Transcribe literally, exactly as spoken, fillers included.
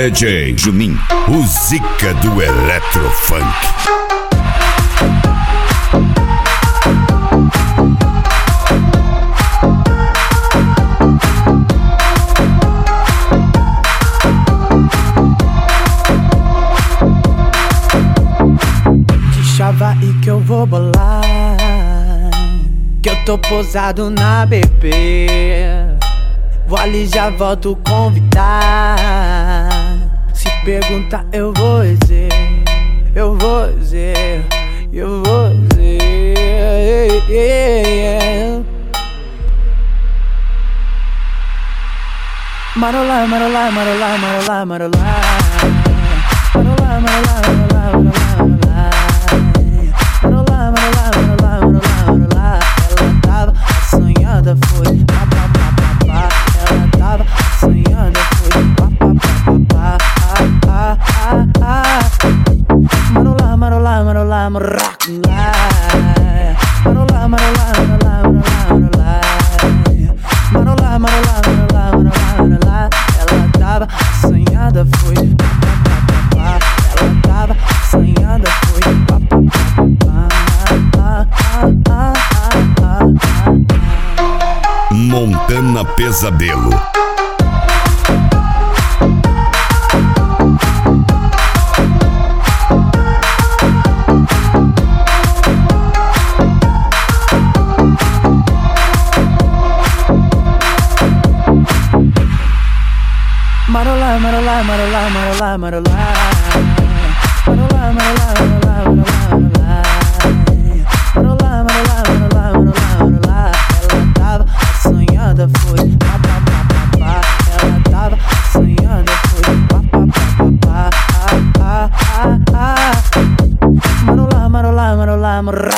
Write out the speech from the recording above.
D J Juninho, o Zica do Eletrofunk. Chava aí que eu vou bolar, que eu tô posado na B P. Vou ali, já volto convidar. Se perguntar eu vou dizer, eu vou dizer, eu vou dizer, yeah, yeah. Marolá, marolá, marolá, marolá, marolá. Marolá, marolá, marolá, marolá. Marolá, marolá, marolá, marolá, marolá. Ela tava assanhada, foi pá, pá, pá, pá, pá. Ela tava assanhada, foi pá, pá, pá, pá, pá, pá, pá. Marolá, marolá, marolá, marolá. Marolá, marolá, marolá, marolá, marolá. Marolá, marolá, marolá, marolá, marolá. Ela tava assanhada, foi pá, pá, pá, pá, pá. Ela tava assanhada, foi pá, pá, pá, pá, pá. Montana Pesadelo. Marolá, marolá, marolá, marolá, marolá. Marolá, marolá, marolá, marolá, marolá. Marolá, marolá, marolá, marolá, marolá. Ela tava assanhada, foi pá, pá, pá, pá, pá. Ela tava assanhada, foi pá, pá, pá, pá, pá, pá, pá, pá. Marolá, marolá, marolá, marolá.